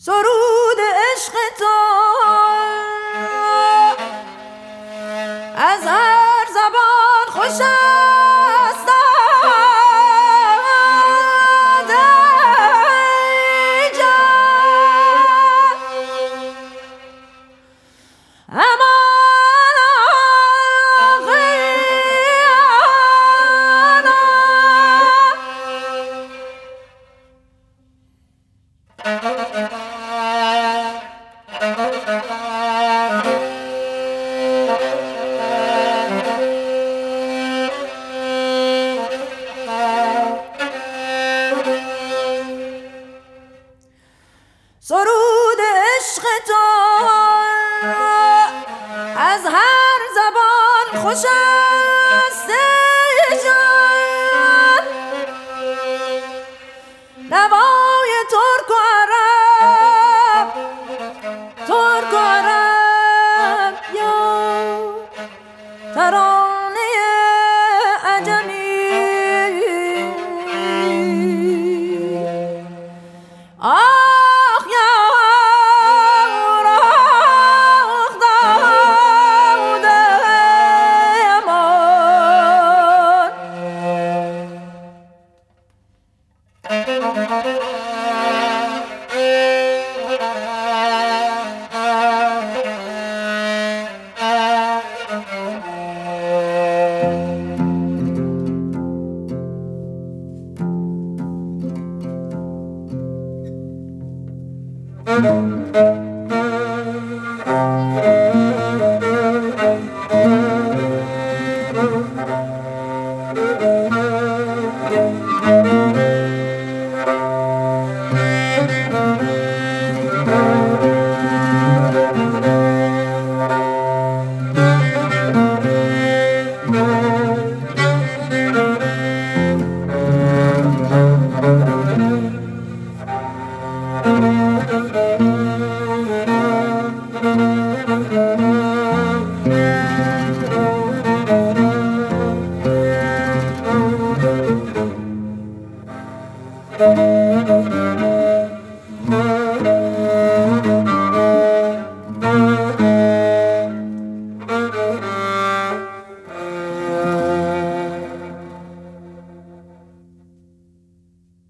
سرود عشق تو از هر زبان خوش است ای جان، امان سرود عشق تو از هر زبان خوش است ای جان، نوای ترک و عرب، ترک و عرب یا ترانه عجمی، Thank you.